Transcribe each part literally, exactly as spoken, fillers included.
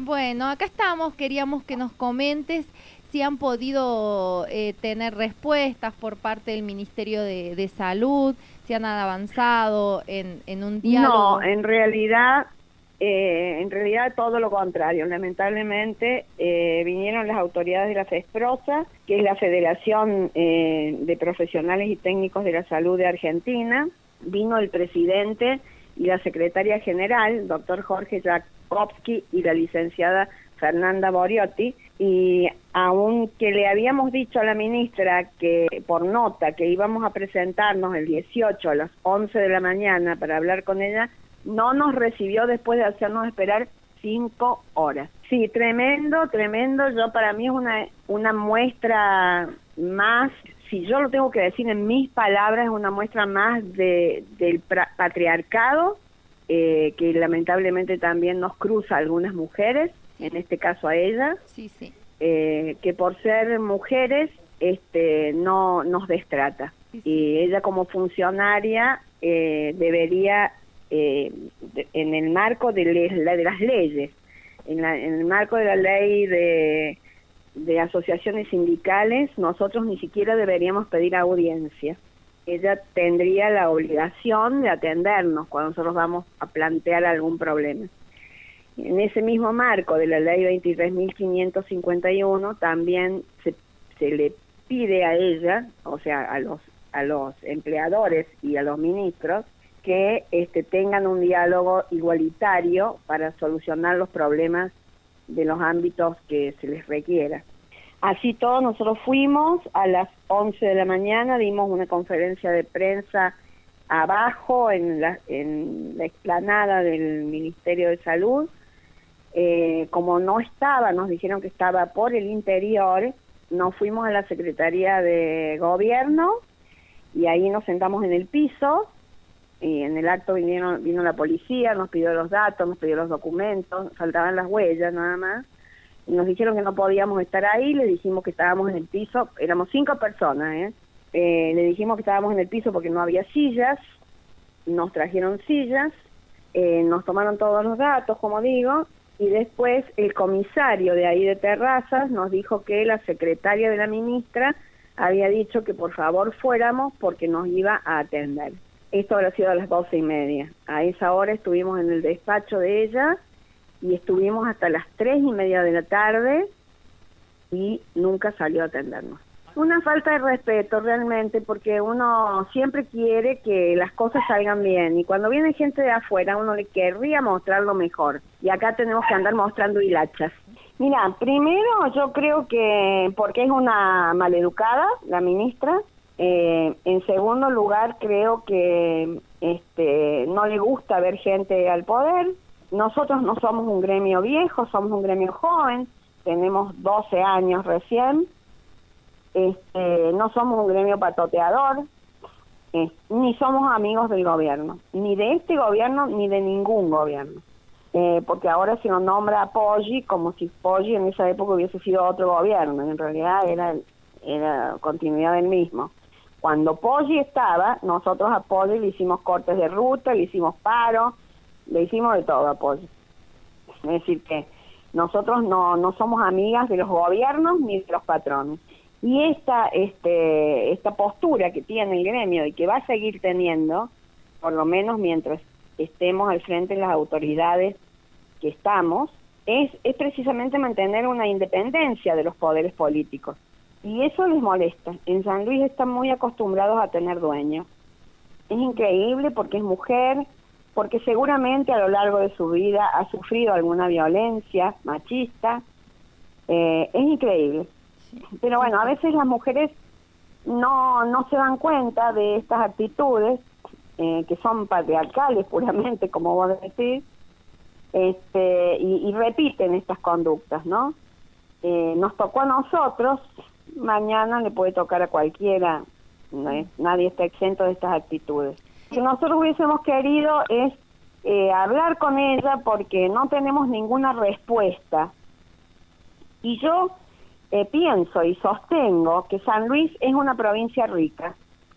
Bueno, acá estamos, queríamos que nos comentes si han podido eh, tener respuestas por parte del Ministerio de, de Salud, si han avanzado en, en un No, diálogo. en realidad, eh, en realidad todo lo contrario. Lamentablemente eh, vinieron las autoridades de la FESPROSA, que es la Federación eh, de Profesionales y Técnicos de la Salud de Argentina. Vino el presidente y la secretaria general, doctor Jorge Jakowski, y la licenciada Fernanda Boriotti, y aunque le habíamos dicho a la ministra que por nota que íbamos a presentarnos el dieciocho a las once de la mañana para hablar con ella, no nos recibió después de hacernos esperar cinco horas. Sí, tremendo, tremendo. Yo para mí es una, una muestra más, si yo lo tengo que decir en mis palabras, es una muestra más de del patriarcado, eh, que lamentablemente también nos cruza a algunas mujeres, en este caso a ella, sí, sí. Eh, que por ser mujeres este, no nos destrata. Sí, sí. Y ella como funcionaria eh, debería, eh, de, en el marco de, le, de las leyes, en, la, en el marco de la ley de, de asociaciones sindicales, nosotros ni siquiera deberíamos pedir audiencia. Ella tendría la obligación de atendernos cuando nosotros vamos a plantear algún problema. En ese mismo marco de la ley veintitrés mil quinientos cincuenta y uno también se, se le pide a ella, o sea, a los a los empleadores y a los ministros, que este, tengan un diálogo igualitario para solucionar los problemas de los ámbitos que se les requiera. Así todo, nosotros fuimos a las once de la mañana, dimos una conferencia de prensa abajo en la, en la explanada del Ministerio de Salud. Eh, como no estaba, nos dijeron que estaba por el interior, nos fuimos a la Secretaría de Gobierno y ahí nos sentamos en el piso, y en el acto vinieron, vino la policía, nos pidió los datos, nos pidió los documentos, faltaban las huellas nada más, y nos dijeron que no podíamos estar ahí, le dijimos que estábamos en el piso, éramos cinco personas, ¿eh? Eh, le dijimos que estábamos en el piso porque no había sillas, nos trajeron sillas, eh, nos tomaron todos los datos, como digo, y después el comisario de ahí de Terrazas nos dijo que la secretaria de la ministra había dicho que por favor fuéramos porque nos iba a atender. Esto habrá sido a las doce y media. A esa hora estuvimos en el despacho de ella y estuvimos hasta las tres y media de la tarde y nunca salió a atendernos. Una falta de respeto realmente, porque uno siempre quiere que las cosas salgan bien y cuando viene gente de afuera uno le querría mostrar lo mejor y acá tenemos que andar mostrando hilachas. Mira, primero yo creo que porque es una maleducada la ministra, eh, en segundo lugar creo que este no le gusta ver gente al poder. Nosotros no somos un gremio viejo, somos un gremio joven, tenemos doce años recién. Este, no somos un gremio patoteador, eh, ni somos amigos del gobierno, ni de este gobierno, ni de ningún gobierno, eh, porque ahora se nos nombra a Poggi como si Poggi en esa época hubiese sido otro gobierno, en realidad era, era continuidad del mismo. Cuando Poggi estaba, nosotros a Poggi le hicimos cortes de ruta, le hicimos paro, le hicimos de todo a Poggi. Es decir que nosotros no, no somos amigas de los gobiernos ni de los patrones. Y esta este esta postura que tiene el gremio y que va a seguir teniendo, por lo menos mientras estemos al frente de las autoridades que estamos, es, es precisamente mantener una independencia de los poderes políticos. Y eso les molesta. En San Luis están muy acostumbrados a tener dueños. Es increíble porque es mujer, porque seguramente a lo largo de su vida ha sufrido alguna violencia machista. Eh, es increíble. Pero bueno, a veces las mujeres no no se dan cuenta de estas actitudes eh, que son patriarcales puramente, como vos decís, este, y, y repiten estas conductas, ¿no? Eh, nos tocó a nosotros, mañana le puede tocar a cualquiera, no es, nadie está exento de estas actitudes. Lo que nosotros hubiésemos querido es eh, hablar con ella porque no tenemos ninguna respuesta. Y yo Eh, pienso y sostengo que San Luis es una provincia rica.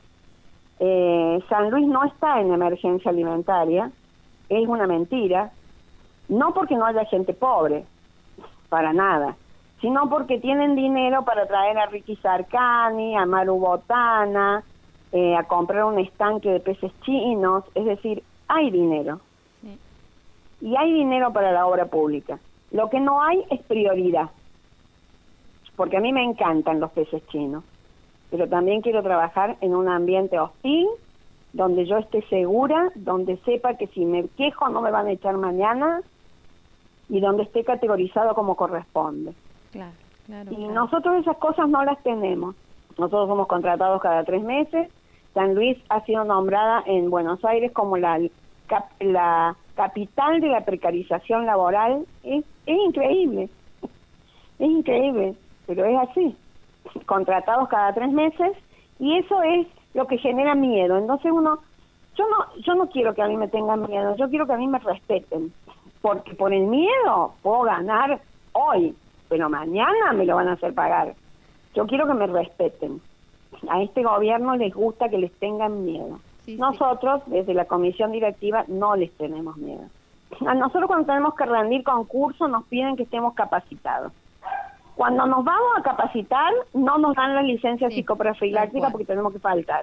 Eh, San Luis no está en emergencia alimentaria, es una mentira, no porque no haya gente pobre, para nada, sino porque tienen dinero para traer a Ricky Sarkani, a Maru Botana, eh, a comprar un estanque de peces chinos, es decir, hay dinero. Sí. Y hay dinero para la obra pública. Lo que no hay es prioridad, porque a mí me encantan los peces chinos, pero también quiero trabajar en un ambiente hostil, donde yo esté segura, donde sepa que si me quejo no me van a echar mañana, y donde esté categorizado como corresponde. Claro, claro, y claro. Nosotros esas cosas no las tenemos. Nosotros somos contratados cada tres meses. San Luis ha sido nombrada en Buenos Aires como la, cap, la capital de la precarización laboral. Es, es increíble, es increíble, pero es así. Contratados cada tres meses, y eso es lo que genera miedo. Entonces uno, yo no, yo no quiero que a mí me tengan miedo, yo quiero que a mí me respeten, porque por el miedo puedo ganar hoy, pero mañana me lo van a hacer pagar. Yo quiero que me respeten. A este gobierno les gusta que les tengan miedo. Sí, nosotros, sí. Desde la comisión directiva, no les tenemos miedo. A nosotros cuando tenemos que rendir concursos nos piden que estemos capacitados. Cuando nos vamos a capacitar, no nos dan la licencia sí, psicoprofiláctica porque tenemos que faltar.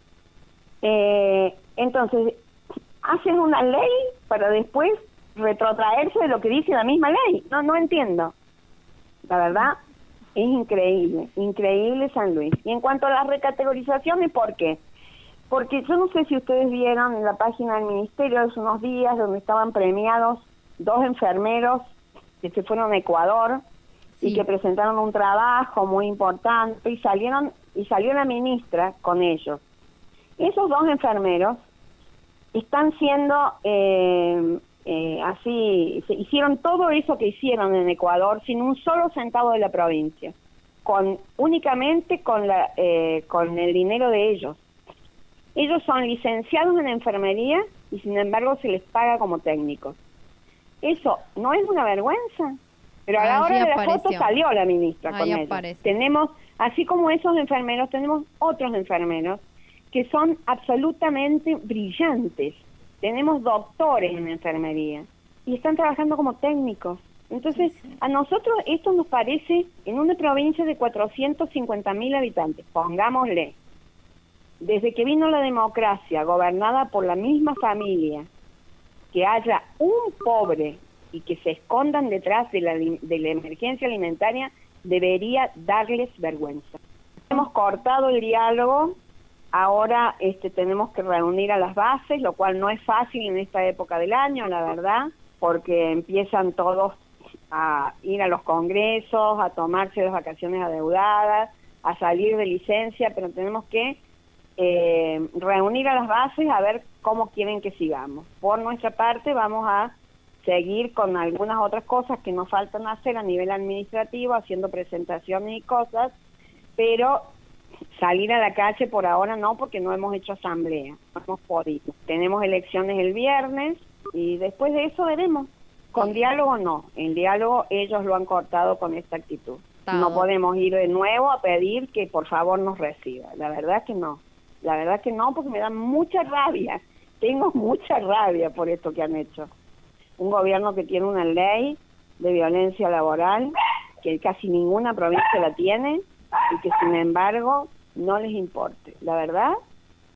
Eh, entonces, hacen una ley para después retrotraerse de lo que dice la misma ley. No, no entiendo. La verdad, es increíble, increíble San Luis. Y en cuanto a las recategorizaciones, ¿por qué? Porque yo no sé si ustedes vieron en la página del ministerio hace unos días donde estaban premiados dos enfermeros que se fueron a Ecuador, sí, y que presentaron un trabajo muy importante y salieron y salió la ministra con ellos. Esos dos enfermeros están siendo eh, eh, así, se hicieron todo eso que hicieron en Ecuador sin un solo centavo de la provincia, con únicamente con la eh, con el dinero de ellos. Ellos son licenciados en enfermería y sin embargo se les paga como técnicos. Eso no es una vergüenza. Pero a la hora de la foto salió la ministra con ellos. Tenemos, así como esos enfermeros, tenemos otros enfermeros que son absolutamente brillantes. Tenemos doctores en enfermería y están trabajando como técnicos. Entonces, sí, sí. A nosotros esto nos parece, en una provincia de cuatrocientos cincuenta mil habitantes, pongámosle, desde que vino la democracia, gobernada por la misma familia, que haya un pobre y que se escondan detrás de la, de la emergencia alimentaria, debería darles vergüenza. Hemos cortado el diálogo, ahora este, tenemos que reunir a las bases, lo cual no es fácil en esta época del año, la verdad, porque empiezan todos a ir a los congresos, a tomarse las vacaciones adeudadas, a salir de licencia, pero tenemos que eh, reunir a las bases a ver cómo quieren que sigamos. Por nuestra parte vamos a seguir con algunas otras cosas que nos faltan hacer a nivel administrativo, haciendo presentaciones y cosas, pero salir a la calle por ahora no, porque no hemos hecho asamblea, no hemos podido. Tenemos elecciones el viernes y después de eso veremos. Con diálogo no, el diálogo ellos lo han cortado con esta actitud. Todo. No podemos ir de nuevo a pedir que por favor nos reciba, la verdad que no, la verdad que no, porque me da mucha rabia, tengo mucha rabia por esto que han hecho. Un gobierno que tiene una ley de violencia laboral, que casi ninguna provincia la tiene, y que sin embargo no les importe. La verdad